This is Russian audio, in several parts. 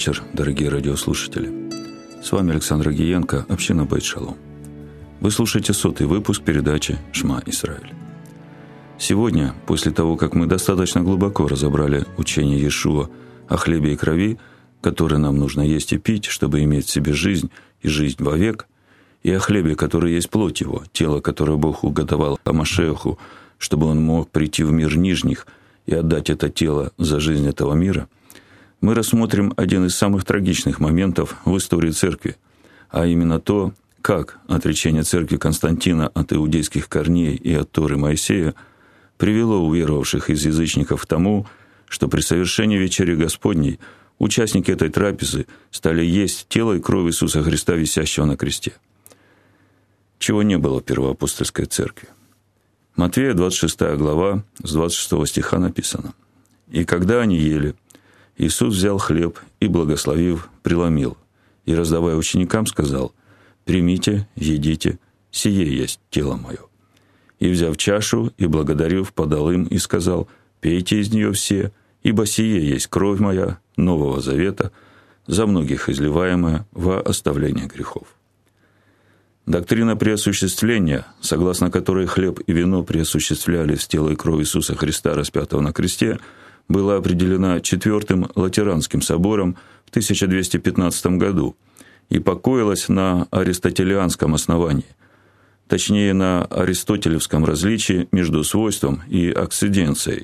вечер, дорогие радиослушатели. С вами Александр Агиенко, община Бейт Шалом. Вы слушаете 100-й выпуск передачи «Шма Исраэль». Сегодня, после того, как мы достаточно глубоко разобрали учение Иешуа о хлебе и крови, которые нам нужно есть и пить, чтобы иметь в себе жизнь и жизнь вовек, и о хлебе, который есть плоть его, тело, которое Бог уготовал Машиаху, чтобы он мог прийти в мир нижних и отдать это тело за жизнь этого мира, мы рассмотрим один из самых трагичных моментов в истории Церкви, а именно то, как отречение Церкви Константина от иудейских корней и от Торы Моисея привело уверовавших из язычников к тому, что при совершении вечери Господней участники этой трапезы стали есть тело и кровь Иисуса Христа, висящего на кресте. Чего не было в первоапостольской церкви. Матфея, 26 глава, с 26 стиха написано: «И когда они ели, Иисус взял хлеб и, благословив, преломил, и, раздавая ученикам, сказал: „Примите, едите, сие есть тело мое“. И, взяв чашу и благодарив, подал им и сказал: „Пейте из нее все, ибо сие есть кровь моя Нового Завета, за многих изливаемая во оставление грехов“». Доктрина преосуществления, согласно которой хлеб и вино преосуществлялись в тело и кровь Иисуса Христа, распятого на кресте, была определена Четвертым Латеранским собором в 1215 году и покоилась на аристотелианском основании, точнее на аристотелевском различии между свойством и акциденцией.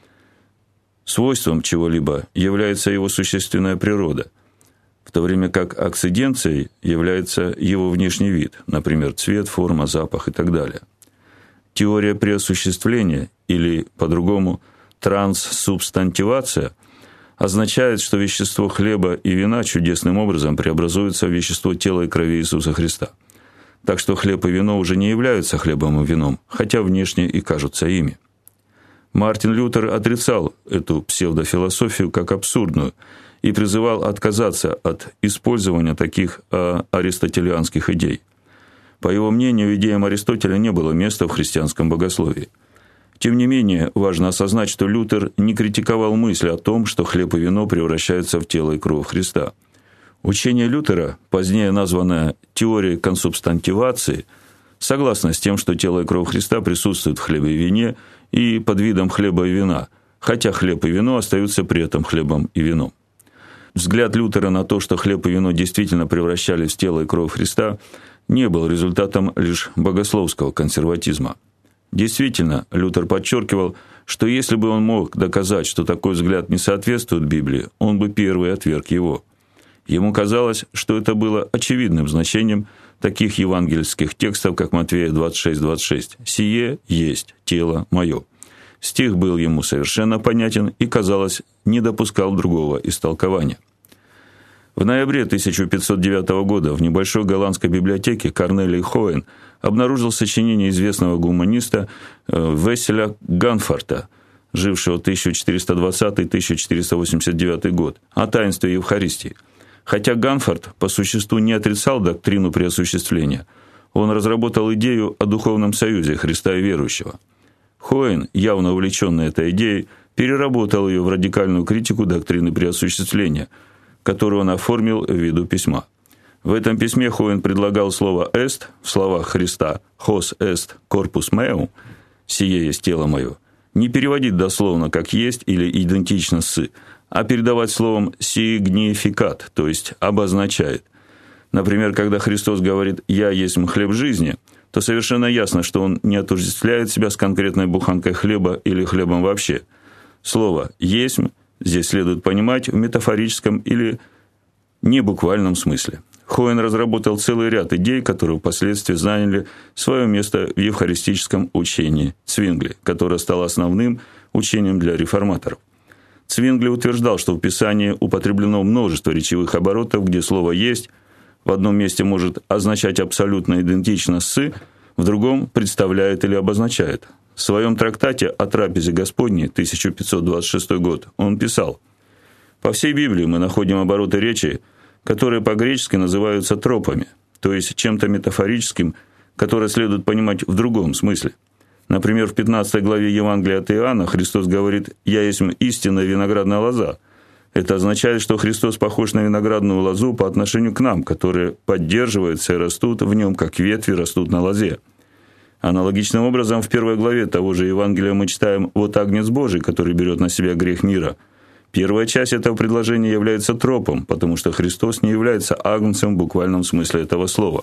Свойством чего-либо является его существенная природа, в то время как акциденцией является его внешний вид, например, цвет, форма, запах и так далее. Теория преосуществления, или по-другому транссубстантивация, означает, что вещество хлеба и вина чудесным образом преобразуется в вещество тела и крови Иисуса Христа. Так что хлеб и вино уже не являются хлебом и вином, хотя внешне и кажутся ими. Мартин Лютер отрицал эту псевдофилософию как абсурдную и призывал отказаться от использования таких аристотелианских идей. По его мнению, идеям Аристотеля не было места в христианском богословии. Тем не менее, важно осознать, что Лютер не критиковал мысль о том, что хлеб и вино превращаются в тело и кровь Христа. Учение Лютера, позднее названное теорией консубстантивации, согласно с тем, что тело и кровь Христа присутствуют в хлебе и вине и под видом хлеба и вина, хотя хлеб и вино остаются при этом хлебом и вином. Взгляд Лютера на то, что хлеб и вино действительно превращались в тело и кровь Христа, не был результатом лишь богословского консерватизма. Действительно, Лютер подчеркивал, что если бы он мог доказать, что такой взгляд не соответствует Библии, он бы первый отверг его. Ему казалось, что это было очевидным значением таких евангельских текстов, как Матфея 26:26. «Сие есть тело мое». Стих был ему совершенно понятен и, казалось, не допускал другого истолкования. В ноябре 1509 года в небольшой голландской библиотеке Корнелий Хоен обнаружил сочинение известного гуманиста Весселя Ганфарта, жившего 1420-1489 год, о таинстве Евхаристии. Хотя Ганфарт по существу не отрицал доктрину преосуществления, он разработал идею о духовном союзе Христа и верующего. Хоен, явно увлеченный этой идеей, переработал ее в радикальную критику доктрины преосуществления, которую он оформил в виду письма. В этом письме Хоен предлагал слово «эст» в словах Христа «хос эст корпус меум» «сие есть тело мое» не переводить дословно как «есть» или «идентично с», а передавать словом «сигнификат», то есть «обозначает». Например, когда Христос говорит «я есть хлеб жизни», то совершенно ясно, что он не отождествляет себя с конкретной буханкой хлеба или хлебом вообще. Слово «есть» здесь следует понимать в метафорическом или небуквальном смысле. Хоен разработал целый ряд идей, которые впоследствии заняли свое место в евхаристическом учении Цвингли, которое стало основным учением для реформаторов. Цвингли утверждал, что в Писании употреблено множество речевых оборотов, где слово «есть» в одном месте может означать абсолютно идентично с, в другом представляет или обозначает. В своем трактате о трапезе Господней, 1526 год, он писал: «По всей Библии мы находим обороты речи, которые по-гречески называются тропами, то есть чем-то метафорическим, которое следует понимать в другом смысле. Например, в 15 главе Евангелия от Иоанна Христос говорит: «Я есть истинная виноградная лоза». Это означает, что Христос похож на виноградную лозу по отношению к нам, которые поддерживаются и растут в нем, как ветви растут на лозе. Аналогичным образом в 1 главе того же Евангелия мы читаем: «Вот агнец Божий, который берет на себя грех мира». Первая часть этого предложения является тропом, потому что Христос не является агнцем в буквальном смысле этого слова.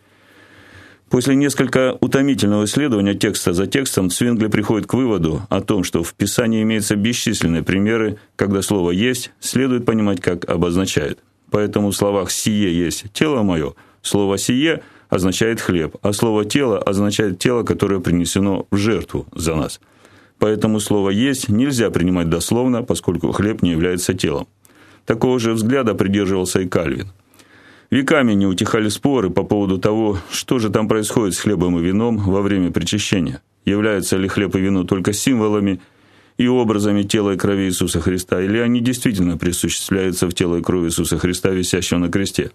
После несколько утомительного исследования текста за текстом Цвингли приходит к выводу о том, что в Писании имеются бесчисленные примеры, когда слово «есть» следует понимать как обозначает. Поэтому в словах «сие есть тело мое» слово «сие» означает хлеб, а слово «тело» означает тело, которое принесено в жертву за нас. Поэтому слово «есть» нельзя принимать дословно, поскольку хлеб не является телом. Такого же взгляда придерживался и Кальвин. Веками не утихали споры по поводу того, что же там происходит с хлебом и вином во время причащения. Являются ли хлеб и вино только символами и образами тела и крови Иисуса Христа, или они действительно присуществляются в тело и кровь Иисуса Христа, висящего на кресте?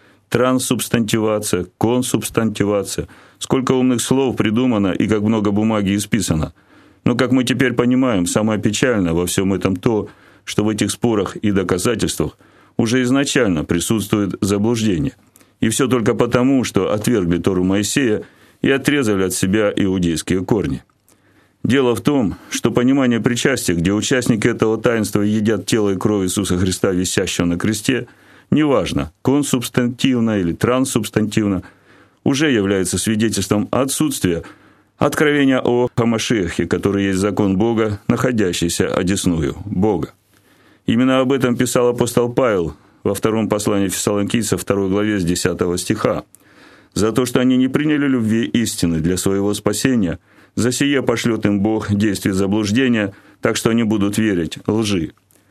Транссубстантивация, консубстантивация. Сколько умных слов придумано и как много бумаги исписано. Но, как мы теперь понимаем, самое печальное во всем этом то, что в этих спорах и доказательствах уже изначально присутствует заблуждение. И все только потому, что отвергли Тору Моисея и отрезали от себя иудейские корни. Дело в том, что понимание причастия, где участники этого таинства едят тело и кровь Иисуса Христа, висящего на кресте, неважно, консубстантивно или транссубстантивно, уже является свидетельством отсутствия откровения о Машиахе, который есть закон Бога, находящийся одесную Бога. Именно об этом писал апостол Павел во втором послании Фессалоникийцам, 2 главе с 10 стиха. «За то, что они не приняли любви истины для своего спасения, за сие пошлет им Бог действие заблуждения, так что они будут верить лжи».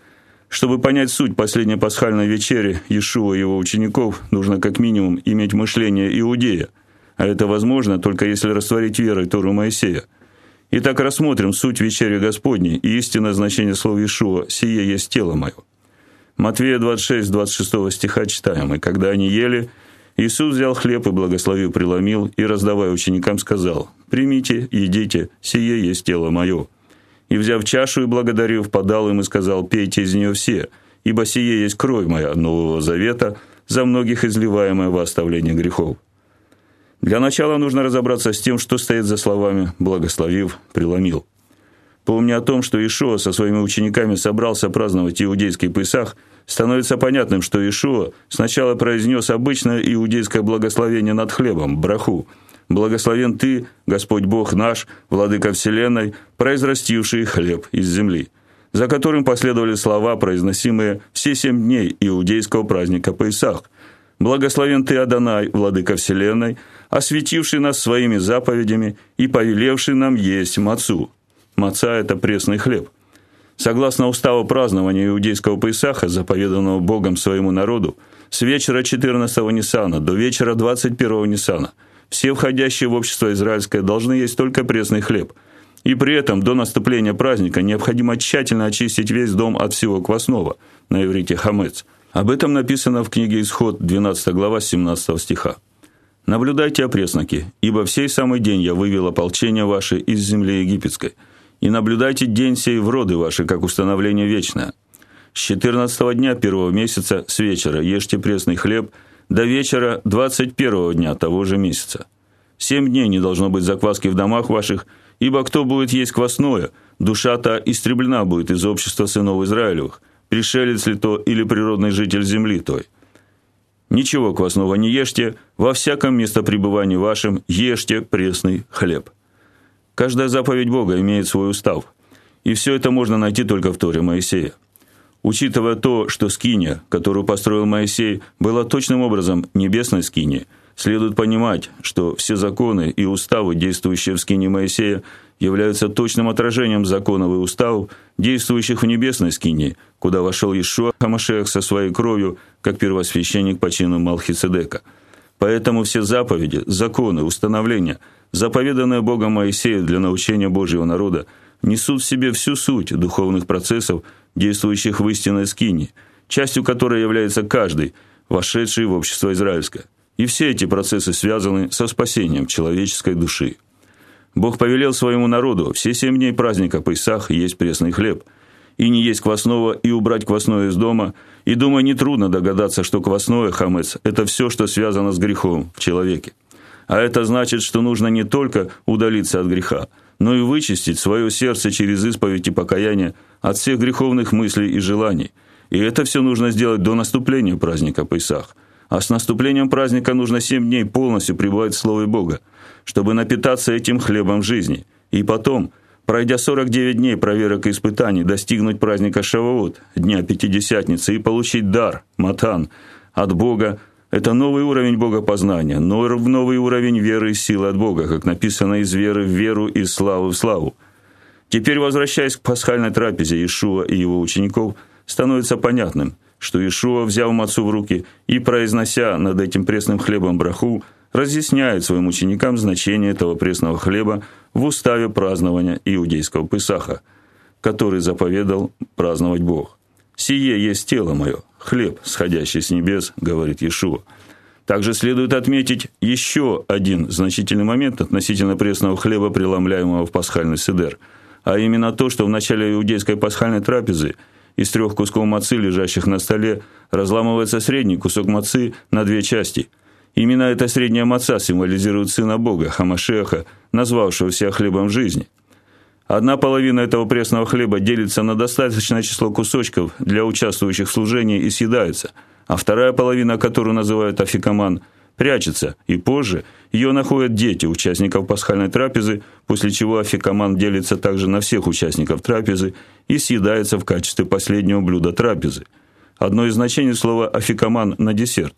Чтобы понять суть последней пасхальной вечери Иешуа и его учеников, нужно как минимум иметь мышление иудея, а это возможно только если растворить верой Тору Моисея. Итак, рассмотрим суть вечери Господней и истинное значение слов Иешуа «сие есть тело мое». Матфея 26, 26 стиха читаем: «И когда они ели, Иисус взял хлеб и, благословив, преломил, и, раздавая ученикам, сказал: примите, едите, сие есть тело мое. И, взяв чашу и благодарив, подал им и сказал: пейте из нее все, ибо сие есть кровь моя нового завета, за многих изливаемая во оставление грехов». Для начала нужно разобраться с тем, что стоит за словами «благословив, преломил». Помня о том, что Иешуа со своими учениками собрался праздновать иудейский Песах, становится понятным, что Иешуа сначала произнес обычное иудейское благословение над хлебом, браху: «Благословен Ты, Господь Бог наш, Владыка Вселенной, произрастивший хлеб из земли», за которым последовали слова, произносимые все 7 дней иудейского праздника Песах: «Благословен Ты, Адонай, Владыка Вселенной, осветивший нас своими заповедями и повелевший нам есть мацу». Маца – это пресный хлеб. Согласно уставу празднования иудейского Песаха, заповеданного Богом своему народу, с вечера 14-го Ниссана до вечера 21-го Ниссана все входящие в общество израильское должны есть только пресный хлеб. И при этом до наступления праздника необходимо тщательно очистить весь дом от всего квасного, на иврите хамец. Об этом написано в книге Исход, 12 глава, 17 стиха. «Наблюдайте, опресноки, ибо в сей самый день я вывел ополчение ваше из земли египетской, и наблюдайте день сей в роды ваши, как установление вечное. С 14-го дня 1-го месяца с вечера ешьте пресный хлеб до вечера 21-го дня того же месяца. 7 дней не должно быть закваски в домах ваших, ибо кто будет есть квасное, душа-то истреблена будет из общества сынов Израилевых, пришелец ли то или природный житель земли той. Ничего квасного не ешьте, во всяком местопребывании вашем ешьте пресный хлеб». Каждая заповедь Бога имеет свой устав, и все это можно найти только в Торе Моисея. Учитывая то, что скиния, которую построил Моисей, была точным образом небесной скинией, следует понимать, что все законы и уставы, действующие в скинии Моисея, являются точным отражением законов и уставов, действующих в небесной скинии, куда вошел Иешуа ха-Машиах со своей кровью, как первосвященник по чину Малхицедека. Поэтому все заповеди, законы, установления, заповеданные Богом Моисею для научения Божьего народа, несут в себе всю суть духовных процессов, действующих в истинной скинии, частью которой является каждый, вошедший в общество израильское. И все эти процессы связаны со спасением человеческой души. Бог повелел своему народу все 7 дней праздника Песах есть пресный хлеб. и не есть квасного, и убрать квасное из дома. И, думаю, нетрудно догадаться, что квасное, хамец, это все, что связано с грехом в человеке. А это значит, что нужно не только удалиться от греха, но и вычистить свое сердце через исповедь и покаяние от всех греховных мыслей и желаний. И это все нужно сделать до наступления праздника Песах. А с наступлением праздника нужно 7 дней полностью пребывать в Слове Бога, чтобы напитаться этим хлебом жизни. И потом, пройдя 49 дней проверок и испытаний, достигнуть праздника Шавуот, Дня Пятидесятницы, и получить дар, матан, от Бога. Это новый уровень богопознания, новый уровень веры и силы от Бога, как написано, из веры в веру, из славы в славу. Теперь, возвращаясь к пасхальной трапезе Иешуа и его учеников, становится понятным, что Иешуа, взяв мацу в руки и произнося над этим пресным хлебом браху, разъясняет своим ученикам значение этого пресного хлеба в уставе празднования иудейского Песаха, который заповедал праздновать Бог. «Сие есть тело мое, хлеб, сходящий с небес», — говорит Иешуа. Также следует отметить еще один значительный момент относительно пресного хлеба, преломляемого в пасхальный седер, а именно то, что в начале иудейской пасхальной трапезы из 3 кусков мацы, лежащих на столе, разламывается средний кусок мацы на 2 части. Именно эта средняя маца символизирует Сына Бога, Хамашеха, назвавшего себя хлебом жизни. Одна половина этого пресного хлеба делится на достаточное число кусочков для участвующих в служении и съедается, а вторая половина, которую называют афикаман, прячется, и позже ее находят дети участников пасхальной трапезы, после чего афикаман делится также на всех участников трапезы и съедается в качестве последнего блюда трапезы. Одно из значений слова афикаман на десерт.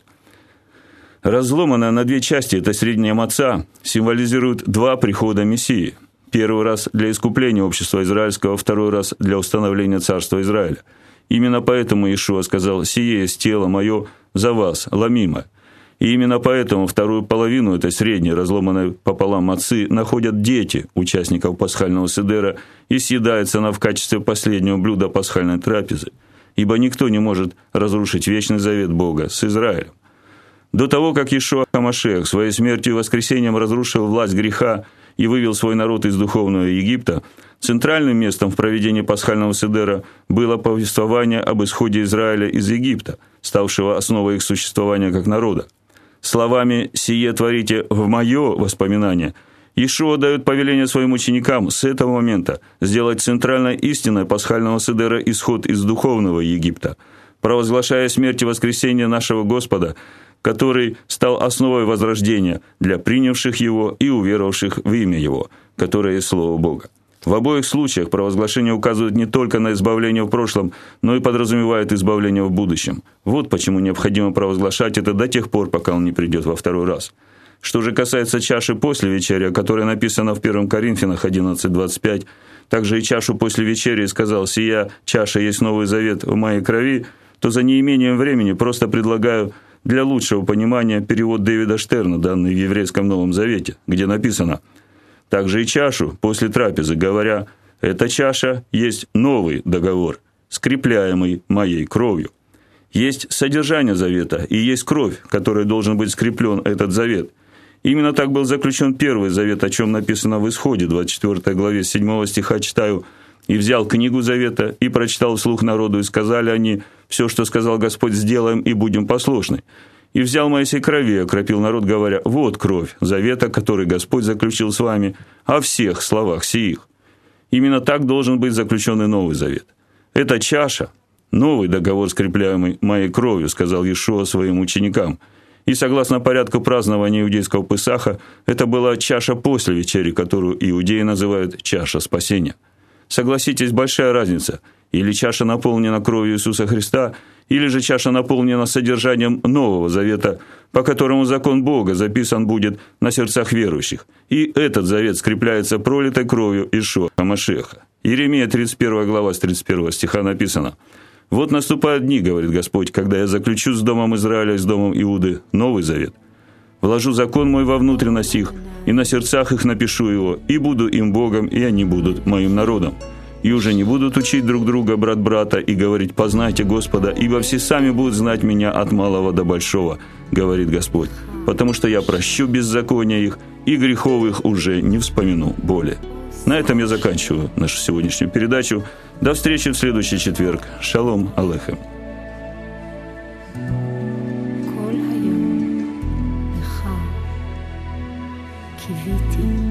Разломанная на 2 части эта средняя маца символизирует 2 прихода Мессии. Первый раз для искупления общества израильского, второй раз для установления царства Израиля. Именно поэтому Иешуа сказал: «Сие есть тело мое за вас, ломимо». И именно поэтому вторую половину этой средней, разломанной пополам мацы, находят дети участников пасхального седера, и съедается она в качестве последнего блюда пасхальной трапезы, ибо никто не может разрушить вечный завет Бога с Израилем. До того, как Иешуа Хамашех своей смертью и воскресением разрушил власть греха и вывел свой народ из духовного Египта, центральным местом в проведении пасхального седера было повествование об исходе Израиля из Египта, ставшего основой их существования как народа. Словами «сие творите в мое воспоминание» Иешуа дает повеление своим ученикам с этого момента сделать центральной истиной пасхального седера исход из духовного Египта, провозглашая смерть и воскресение нашего Господа, который стал основой возрождения для принявших его и уверовавших в имя его, которое есть Слово Бога. В обоих случаях провозглашение указывает не только на избавление в прошлом, но и подразумевает избавление в будущем. Вот почему необходимо провозглашать это до тех пор, пока он не придет во второй раз. Что же касается чаши после вечери, о которой написано в 1 Коринфянах 11:25, также и чашу после вечери сказал: «Сия чаша есть новый завет в моей крови», то за неимением времени просто предлагаю для лучшего понимания перевод Дэвида Штерна, данный в Еврейском Новом Завете, где написано: «Также и чашу после трапезы, говоря: эта чаша есть новый договор, скрепляемый моей кровью». Есть содержание завета и есть кровь, которой должен быть скреплен этот завет. Именно так был заключен первый завет, о чем написано в Исходе, 24 главе, 7 стиха читаю: «И взял книгу завета, и прочитал вслух народу, и сказали они: все, что сказал Господь, сделаем, и будем послушны. И взял Моисей крови, и окропил народ, говоря: вот кровь завета, который Господь заключил с вами, о всех словах сиих». Именно так должен быть заключен и Новый Завет. «Эта чаша – новый договор, скрепляемый моей кровью», сказал Иешуа своим ученикам. И согласно порядку празднования иудейского Песаха, это была чаша после вечери, которую иудеи называют чаша спасения. Согласитесь, большая разница. Или чаша наполнена кровью Иисуса Христа, или же чаша наполнена содержанием Нового Завета, по которому закон Бога записан будет на сердцах верующих. И этот завет скрепляется пролитой кровью Иешуа Машеха. Иеремия 31 глава с 31 стиха написано: «Вот наступают дни, говорит Господь, когда я заключу с домом Израиля и с домом Иуды Новый Завет. Вложу закон мой во внутренность их, и на сердцах их напишу его, и буду им Богом, и они будут моим народом. И уже не будут учить друг друга брат брата и говорить: познайте Господа, ибо все сами будут знать меня от малого до большого, говорит Господь, потому что я прощу беззакония их, и грехов их уже не вспомину более». На этом я заканчиваю нашу сегодняшнюю передачу. До встречи в следующий четверг. Шалом алейхем. קיוויתי